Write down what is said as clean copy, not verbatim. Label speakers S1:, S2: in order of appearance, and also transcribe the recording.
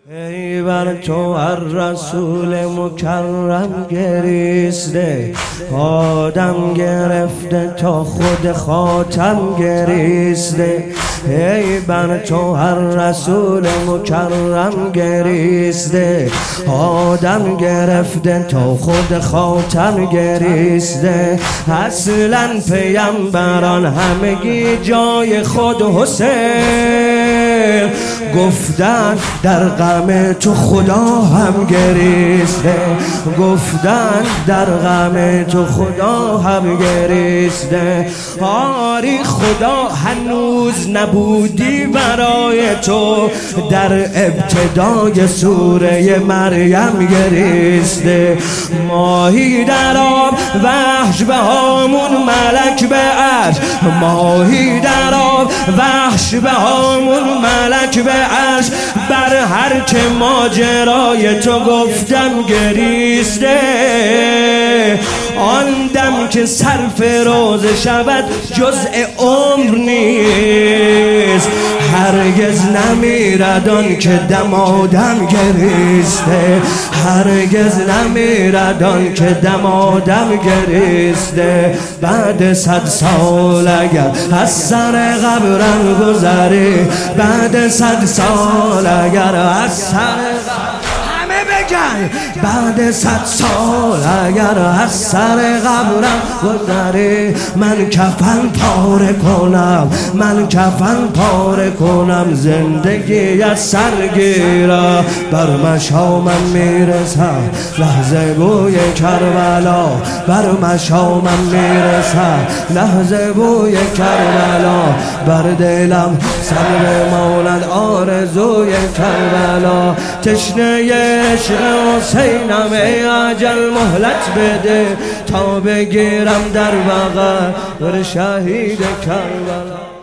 S1: ای بر تو هر رسول مکرم گریسته، آدم گرفته تا خود خاتم گریسته. ای بر تو هر رسول مکرم گریسته، آدم گرفته تا خود خاتم گریسته. اصلا پیامبران همگی جای خود حسین گفتن، در غم تو خدا هم گریسته. گفتن در غم تو خدا هم گریسته. آری خدا هنوز نبودی برای تو، در ابتدای سوره مریم گریسته. ماهی در آب وحش به هامون ملک به عرش، ماهی در آب وحش به هامون ملک به عرش. بر هر که ماجرای تو گفتم گریسته. آن دم که صرف روز شود جزء عمر نیست، هرگز نمیرد آن که دم آدم گریسته. هرگز نمیرد آن که دم آدم گریسته. بعد 100 سال اگر از سر قبرم گذری، بعد 100 سال اگر از سر بعد 100 سال اگر از سر قبرم گذری، من کفن پاره کنم، من کفن پاره کنم، زندگی از سر گیرم. بر مشامم میرسم لحظه بوی کربلا، بر مشامم میرسم لحظه بوی کربلا. بر دلم سر ماند آرزوی کربلا. تشنه عشق حسینم ای اجل مهلت بده، تا بگیرم در بغل شهید کربلا.